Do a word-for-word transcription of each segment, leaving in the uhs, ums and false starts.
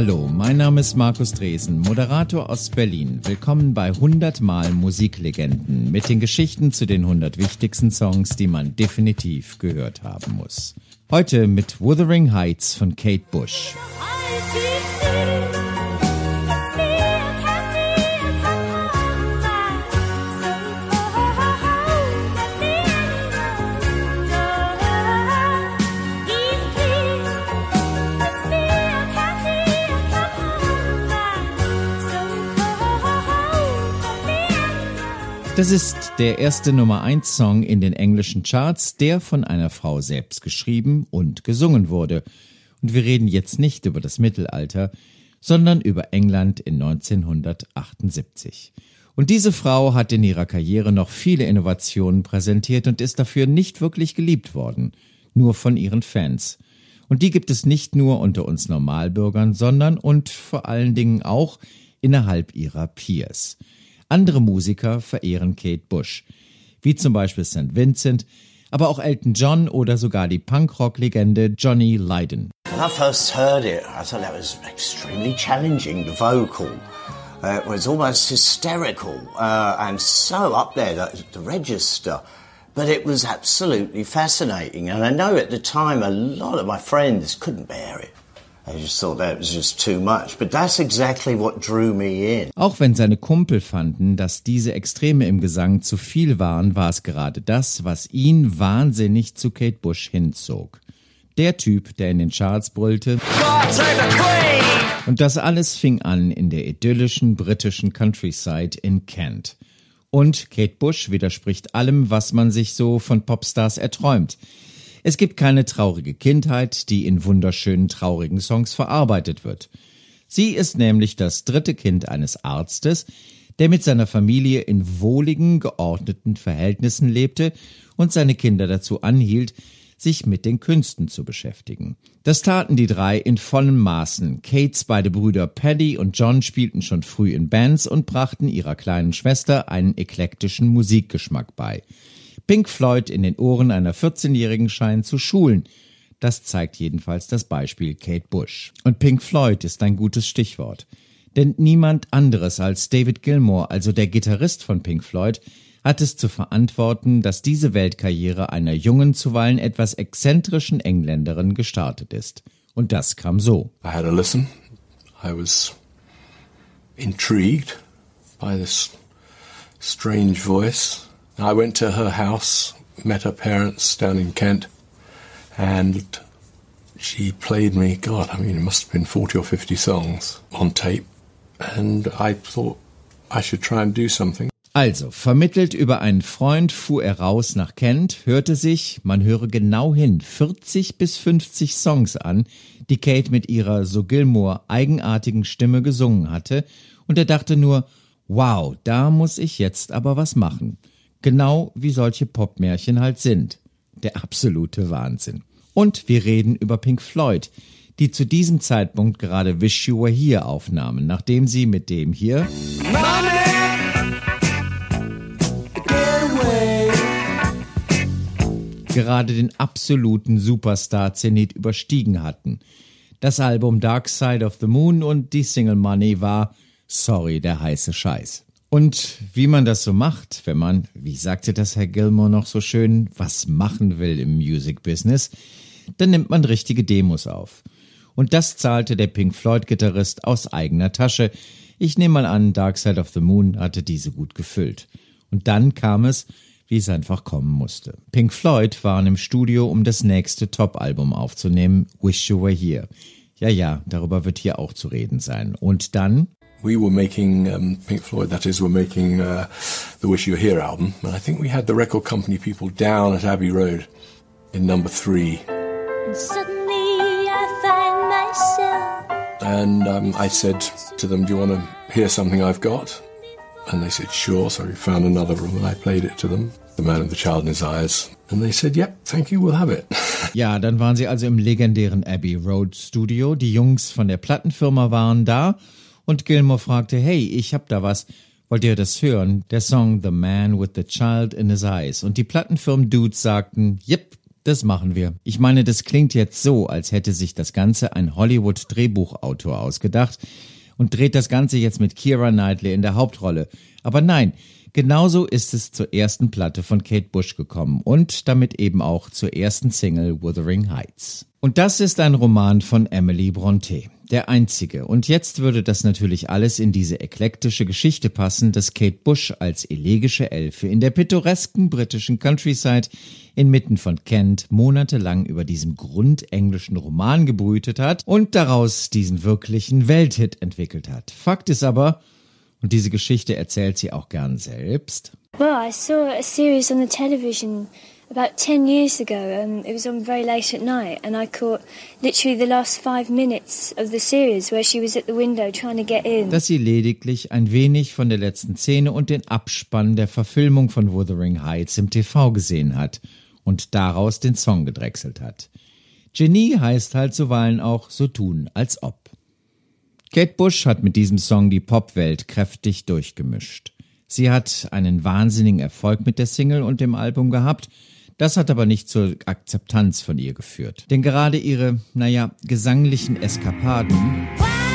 Hallo, mein Name ist Markus Dresen, Moderator aus Berlin. Willkommen bei hundert Mal Musiklegenden mit den Geschichten zu den hundert wichtigsten Songs, die man definitiv gehört haben muss. Heute mit Wuthering Heights von Kate Bush. Das ist der erste Nummer eins Song in den englischen Charts, der von einer Frau selbst geschrieben und gesungen wurde. Und wir reden jetzt nicht über das Mittelalter, sondern über England in neunzehnhundertachtundsiebzig. Und diese Frau hat in ihrer Karriere noch viele Innovationen präsentiert und ist dafür nicht wirklich geliebt worden, nur von ihren Fans. Und die gibt es nicht nur unter uns Normalbürgern, sondern und vor allen Dingen auch innerhalb ihrer Peers. Andere Musiker verehren Kate Bush, wie zum Beispiel Saint Vincent, aber auch Elton John oder sogar die Punkrock-Legende Johnny Lydon. When I first heard it, I thought that was extremely challenging, the vocal. Uh, it was almost hysterical uh, and so up there, the, the register. But it was absolutely fascinating. And I know at the time a lot of my friends couldn't bear it. I just thought that was just too much. But that's exactly what drew me in. Auch wenn seine Kumpel fanden, dass diese Extreme im Gesang zu viel waren, war es gerade das, was ihn wahnsinnig zu Kate Bush hinzog. Der Typ, der in den Charts brüllte. Und das alles fing an in der idyllischen britischen Countryside in Kent. Und Kate Bush widerspricht allem, was man sich so von Popstars erträumt. Es gibt keine traurige Kindheit, die in wunderschönen, traurigen Songs verarbeitet wird. Sie ist nämlich das dritte Kind eines Arztes, der mit seiner Familie in wohligen, geordneten Verhältnissen lebte und seine Kinder dazu anhielt, sich mit den Künsten zu beschäftigen. Das taten die drei in vollem Maßen. Kates beide Brüder Paddy und John spielten schon früh in Bands und brachten ihrer kleinen Schwester einen eklektischen Musikgeschmack bei. Pink Floyd in den Ohren einer vierzehnjährigen scheinen zu schulen. Das zeigt jedenfalls das Beispiel Kate Bush. Und Pink Floyd ist ein gutes Stichwort. Denn niemand anderes als David Gilmour, also der Gitarrist von Pink Floyd, hat es zu verantworten, dass diese Weltkarriere einer jungen, zuweilen etwas exzentrischen Engländerin gestartet ist. Und das kam so. I had a listen. I was intrigued by this strange voice. I went to her house, met her parents down in Kent, and she played me, God, I mean, it must have been forty or fifty songs on tape, and I thought I should try and do something. Also, vermittelt über einen Freund fuhr er raus nach Kent, hörte sich, man höre genau hin, vierzig bis fünfzig Songs an, die Kate mit ihrer, so Gilmour, eigenartigen Stimme gesungen hatte, und er dachte nur, wow, da muss ich jetzt aber was machen. Genau wie solche Popmärchen halt sind. Der absolute Wahnsinn. Und wir reden über Pink Floyd, die zu diesem Zeitpunkt gerade Wish You Were Here aufnahmen, nachdem sie mit dem hier gerade den absoluten Superstar-Zenit überstiegen hatten. Das Album Dark Side of the Moon und die Single Money war, sorry, der heiße Scheiß. Und wie man das so macht, wenn man, wie sagte das Herr Gilmour noch so schön, was machen will im Music-Business, dann nimmt man richtige Demos auf. Und das zahlte der Pink Floyd-Gitarrist aus eigener Tasche. Ich nehme mal an, Dark Side of the Moon hatte diese gut gefüllt. Und dann kam es, wie es einfach kommen musste. Pink Floyd waren im Studio, um das nächste Top-Album aufzunehmen, Wish You Were Here. Ja, ja, darüber wird hier auch zu reden sein. Und dann... We were making, um, Pink Floyd, that is, were making uh, the Wish You Were Here album. And I think we had the record company people down at Abbey Road in number three. And suddenly I find myself. And um, I said to them, do you want to hear something I've got? And they said, sure. So we found another room and I played it to them. The Man and the Child in His Eyes. And they said, yep, thank you, we'll have it. Ja, dann waren sie also im legendären Abbey Road Studio. Die Jungs von der Plattenfirma waren da. Und Gilmour fragte, hey, ich hab da was, wollt ihr das hören? Der Song The Man with the Child in His Eyes. Und die Plattenfirmen-Dudes sagten, yep, das machen wir. Ich meine, das klingt jetzt so, als hätte sich das Ganze ein Hollywood-Drehbuchautor ausgedacht und dreht das Ganze jetzt mit Keira Knightley in der Hauptrolle. Aber nein, genauso ist es zur ersten Platte von Kate Bush gekommen und damit eben auch zur ersten Single Wuthering Heights. Und das ist ein Roman von Emily Brontë, der einzige. Und jetzt würde das natürlich alles in diese eklektische Geschichte passen, dass Kate Bush als elegische Elfe in der pittoresken britischen Countryside inmitten von Kent monatelang über diesem grundenglischen Roman gebrütet hat und daraus diesen wirklichen Welthit entwickelt hat. Fakt ist aber, und diese Geschichte erzählt sie auch gern selbst. Well, I saw a series on the television about ten years ago. Um, it was on very late at night, and I caught literally the last five minutes of the series where she was at the window trying to get in. Dass sie lediglich ein wenig von der letzten Szene und den Abspann der Verfilmung von Wuthering Heights im T V gesehen hat und daraus den Song gedrechselt hat. Genie heißt halt zuweilen auch so tun, als ob. Kate Bush hat mit diesem Song die Popwelt kräftig durchgemischt. Sie hat einen wahnsinnigen Erfolg mit der Single und dem Album gehabt. Das hat aber nicht zur Akzeptanz von ihr geführt. Denn gerade ihre, naja, gesanglichen Eskapaden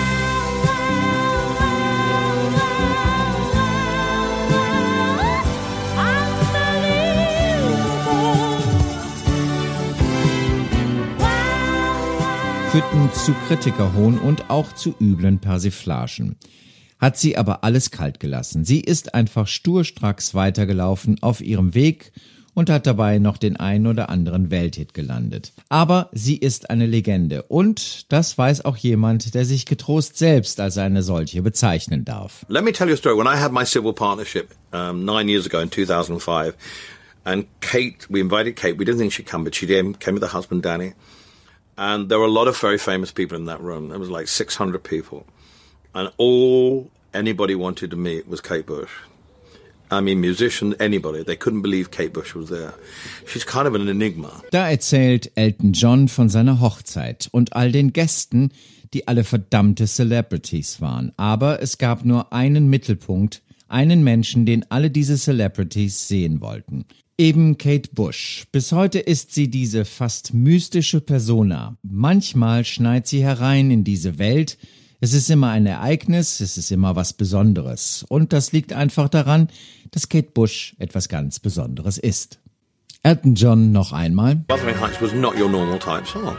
führten zu Kritikerhohn und auch zu üblen Persiflagen. Hat sie aber alles kalt gelassen. Sie ist einfach sturstracks weitergelaufen auf ihrem Weg und hat dabei noch den einen oder anderen Welthit gelandet. Aber sie ist eine Legende und das weiß auch jemand, der sich getrost selbst als eine solche bezeichnen darf. Let me tell you a story. When I had my civil partnership um, nine years ago in two thousand five, and Kate, we invited Kate, we didn't think she'd come, but she did, came with her husband Danny, and there were a lot of very famous people in that room. There was like six hundred people. And all anybody wanted to meet was Kate Bush. I mean, musicians, anybody. They couldn't believe Kate Bush was there. She's kind of an enigma. Da erzählt Elton John von seiner Hochzeit und all den Gästen, die alle verdammte Celebrities waren. Aber es gab nur einen Mittelpunkt, einen Menschen, den alle diese Celebrities sehen wollten. Eben Kate Bush. Bis heute ist sie diese fast mystische Persona. Manchmal schneit sie herein in diese Welt. Es ist immer ein Ereignis, es ist immer was Besonderes. Und das liegt einfach daran, dass Kate Bush etwas ganz Besonderes ist. Elton John noch einmal. Wuthering Heights was not your normal type song.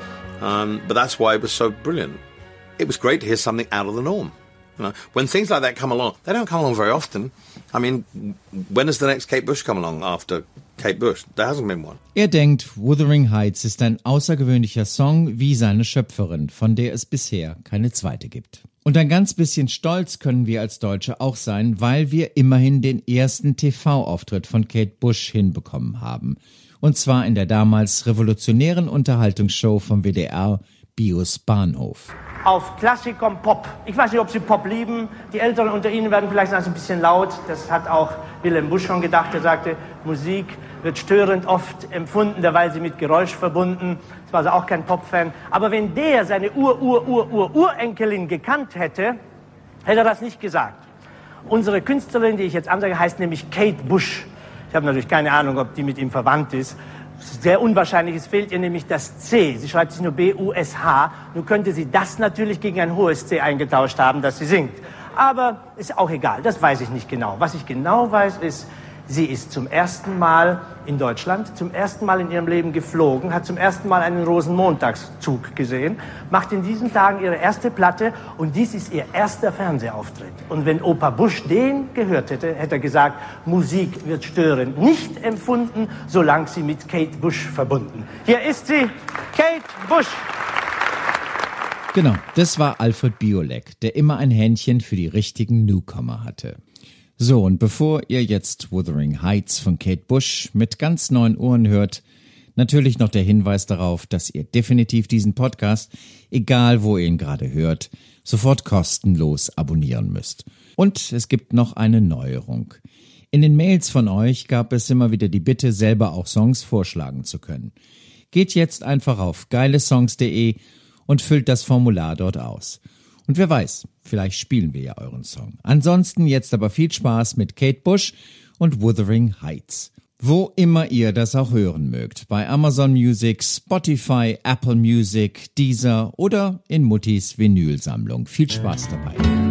Um, but that's why it was so brilliant. It was great to hear something out of the norm. You know, when things like that come along, they don't come along very often. I mean, when does the next Kate Bush come along after Kate Bush? There hasn't been one. Er denkt, Wuthering Heights ist ein außergewöhnlicher Song wie seine Schöpferin, von der es bisher keine zweite gibt. Und ein ganz bisschen stolz können wir als Deutsche auch sein, weil wir immerhin den ersten T V-Auftritt von Kate Bush hinbekommen haben. Und zwar in der damals revolutionären Unterhaltungsshow vom W D R, Bios Bahnhof. Auf Klassik und Pop. Ich weiß nicht, ob Sie Pop lieben. Die Älteren unter Ihnen werden vielleicht ein bisschen laut. Das hat auch Wilhelm Busch schon gedacht. Er sagte, Musik wird störend oft empfunden, derweil sie mit Geräusch verbunden. Das war also auch kein Pop-Fan. Aber wenn der seine Ur-Ur-Ur-Ur-Urenkelin gekannt hätte, hätte er das nicht gesagt. Unsere Künstlerin, die ich jetzt ansage, heißt nämlich Kate Bush. Ich habe natürlich keine Ahnung, ob die mit ihm verwandt ist. Sehr unwahrscheinlich, es fehlt ihr nämlich das C. Sie schreibt sich nur B U S H. Nun könnte sie das natürlich gegen ein hohes C eingetauscht haben, das sie singt. Aber ist auch egal, das weiß ich nicht genau. Was ich genau weiß, ist, sie ist zum ersten Mal in Deutschland, zum ersten Mal in ihrem Leben geflogen, hat zum ersten Mal einen Rosenmontagszug gesehen, macht in diesen Tagen ihre erste Platte und dies ist ihr erster Fernsehauftritt. Und wenn Opa Bush den gehört hätte, hätte er gesagt, Musik wird störend nicht empfunden, solange sie mit Kate Bush verbunden. Hier ist sie, Kate Bush. Genau, das war Alfred Biolek, der immer ein Händchen für die richtigen Newcomer hatte. So, und bevor ihr jetzt Wuthering Heights von Kate Bush mit ganz neuen Ohren hört, natürlich noch der Hinweis darauf, dass ihr definitiv diesen Podcast, egal wo ihr ihn gerade hört, sofort kostenlos abonnieren müsst. Und es gibt noch eine Neuerung. In den Mails von euch gab es immer wieder die Bitte, selber auch Songs vorschlagen zu können. Geht jetzt einfach auf geilesongs punkt de und füllt das Formular dort aus. Und wer weiß, vielleicht spielen wir ja euren Song. Ansonsten jetzt aber viel Spaß mit Kate Bush und Wuthering Heights. Wo immer ihr das auch hören mögt, bei Amazon Music, Spotify, Apple Music, Deezer oder in Muttis Vinylsammlung. Viel Spaß dabei.